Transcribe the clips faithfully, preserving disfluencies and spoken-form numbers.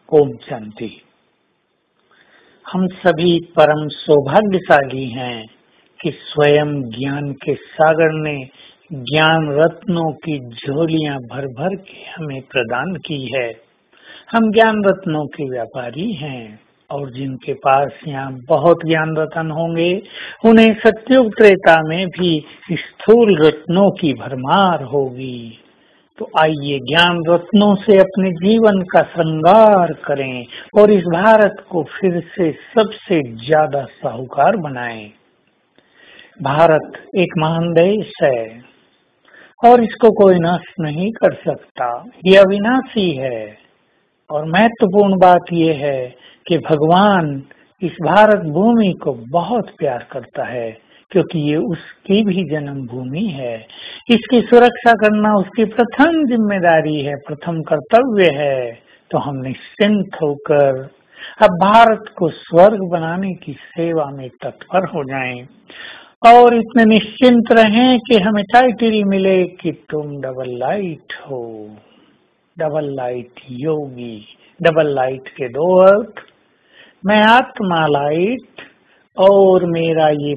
ओम शांति। हम सभी परम सौभाग्यशाली हैं कि स्वयं ज्ञान के सागर ने ज्ञान रत्नों की झोलियां भर भर के हमें प्रदान की है। हम ज्ञान रत्नों के व्यापारी हैं और जिनके पास यहाँ बहुत ज्ञान रत्न होंगे उन्हें सत्युग त्रेता में भी स्थूल रत्नों की भरमार होगी। तो आइए ज्ञान रत्नों से अपने जीवन का श्रृंगार करें और इस भारत को फिर से सबसे ज्यादा साहूकार बनाएं। भारत एक महान देश है और इसको कोई नष्ट नहीं कर सकता। ये अविनाशी है और महत्वपूर्ण बात यह है कि भगवान इस भारत भूमि को बहुत प्यार करता है क्योंकि ये उसकी भी जन्म भूमि है। इसकी सुरक्षा करना उसकी प्रथम जिम्मेदारी है, प्रथम कर्तव्य है। तो हम निश्चिंत होकर अब भारत को स्वर्ग बनाने की सेवा में तत्पर हो जाएं और इतने निश्चिंत रहें कि हमें टाइटल मिले कि तुम डबल लाइट हो, double light Yogi. Double light के दो अर्थ, मैं आत्मा लाइट और मेरा ये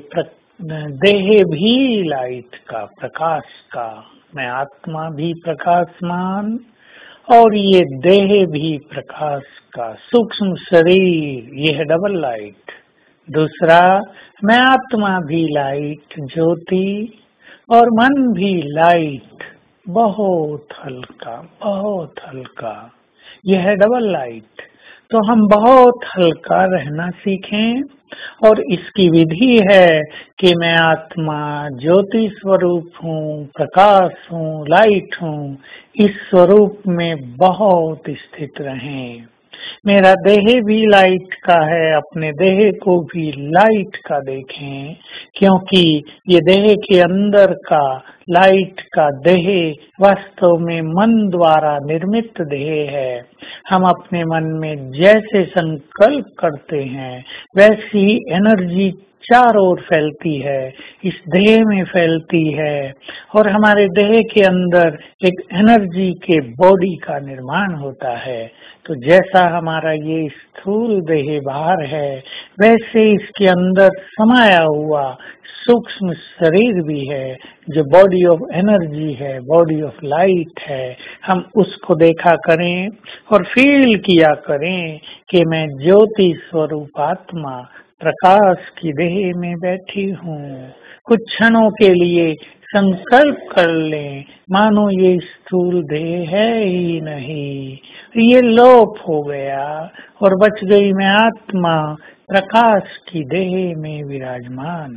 देह भी लाइट का, प्रकाश का। मैं आत्मा भी प्रकाशमान और ये देह भी प्रकाश का सूक्ष्म शरीर, ये है डबल लाइट। दूसरा, मैं आत्मा भी लाइट ज्योति और मन भी लाइट, बहुत हल्का, बहुत हल्का, यह है डबल लाइट। तो हम बहुत हल्का रहना सीखें और इसकी विधि है कि मैं आत्मा ज्योति स्वरूप हूँ, प्रकाश हूँ, लाइट हूँ। इस स्वरूप में बहुत स्थित रहें। मेरा देह भी लाइट का है, अपने देह को भी लाइट का देखें क्योंकि ये देह के अंदर का लाइट का देह वास्तव में मन द्वारा निर्मित देह है। हम अपने मन में जैसे संकल्प करते हैं वैसी ही एनर्जी चारों ओर फैलती है, इस देह में फैलती है और हमारे देह के अंदर एक एनर्जी के बॉडी का निर्माण होता है। तो जैसा हमारा ये स्थूल देह बाहर है वैसे इसके अंदर समाया हुआ सूक्ष्म शरीर भी है जो बॉडी ऑफ एनर्जी है, बॉडी ऑफ लाइट है। हम उसको देखा करें और फील किया करें कि मैं ज्योति स्वरूप आत्मा प्रकाश की देह में बैठी हूँ। कुछ क्षणों के लिए संकल्प कर लें मानो ये स्थूल देह है ही नहीं, ये लोप हो गया और बच गई मैं आत्मा प्रकाश की देह में विराजमान।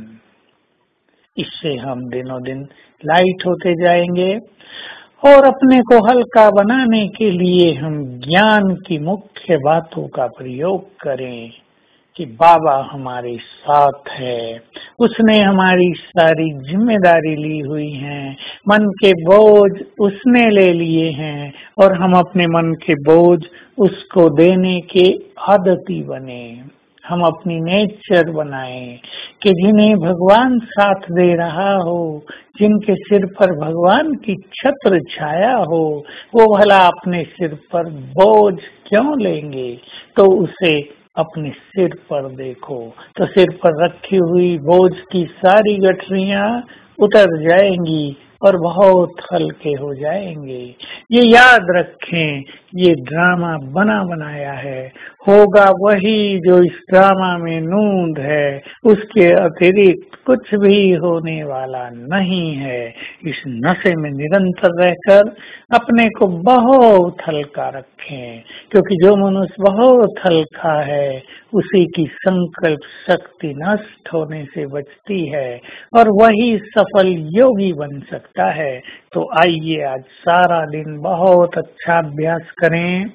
इससे हम दिनों दिन लाइट होते जाएंगे और अपने को हल्का बनाने के लिए हम ज्ञान की मुख्य बातों का प्रयोग करें कि बाबा हमारे साथ है, उसने हमारी सारी जिम्मेदारी ली हुई है, मन के बोझ उसने ले लिए हैं और हम अपने मन के बोझ उसको देने के आदती बने। हम अपनी नेचर बनाएं कि जिन्हें भगवान साथ दे रहा हो, जिनके सिर पर भगवान की छत्र छाया हो, वो भला अपने सिर पर बोझ क्यों लेंगे। तो उसे अपने सिर पर देखो तो सिर पर रखी हुई बोझ की सारी गठरियां उतर जाएंगी और बहुत हल्के हो जाएंगे। ये याद रखें, ये ड्रामा बना बनाया है, होगा वही जो इस ड्रामा में नूंद है, उसके अतिरिक्त कुछ भी होने वाला नहीं है। इस नशे में निरंतर रहकर अपने को बहुत हल्का रखें क्योंकि जो मनुष्य बहुत हल्का है उसी की संकल्प शक्ति नष्ट होने से बचती है और वही सफल योगी बन सकता है। तो आइए आज सारा दिन बहुत अच्छा अभ्यास करें।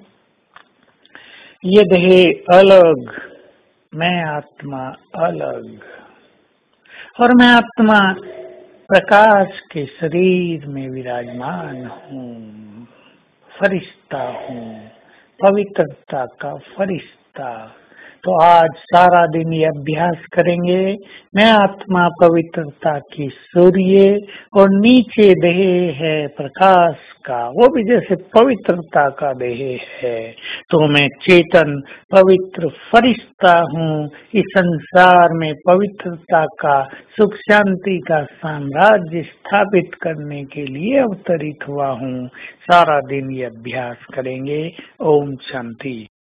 ये देह अलग, मैं आत्मा अलग और मैं आत्मा प्रकाश के शरीर में विराजमान हूँ, फरिश्ता हूँ, पवित्रता का फरिश्ता। तो आज सारा दिन ये अभ्यास करेंगे। मैं आत्मा पवित्रता की सूर्य और नीचे देह है प्रकाश का, वो भी जैसे पवित्रता का देह है। तो मैं चेतन पवित्र फरिश्ता हूँ, इस संसार में पवित्रता का, सुख शांति का साम्राज्य स्थापित करने के लिए अवतरित हुआ हूँ। सारा दिन ये अभ्यास करेंगे। ओम शांति।